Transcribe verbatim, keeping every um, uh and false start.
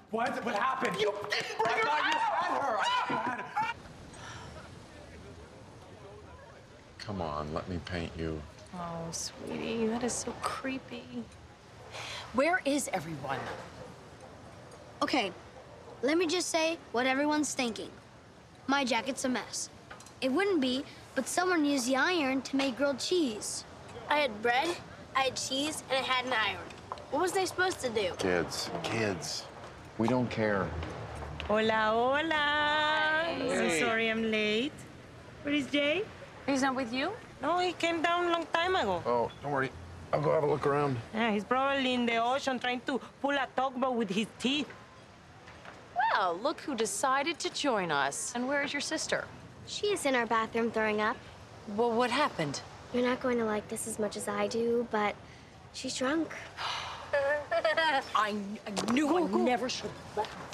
What? What happened? You didn't bring I her thought out! you had her. I thought you had her. Come on, let me paint you. Oh, sweetie, that is so creepy. Where is everyone? Okay, let me just say what everyone's thinking. My jacket's a mess. It wouldn't be, but someone used the iron to make grilled cheese. I had bread, I had cheese, and I had an iron. What was I supposed to do? Kids, kids, we don't care. Hola, hola. Hey. So sorry I'm late. Where is Jay? He's not with you? No, he came down a long time ago. Oh, don't worry. I'll go have a look around. Yeah, he's probably in the ocean trying to pull a tugboat with his teeth. Well, look who decided to join us. And where is your sister? She is in our bathroom throwing up. Well, what happened? You're not going to like this as much as I do, but she's drunk. I, I knew I never should have left.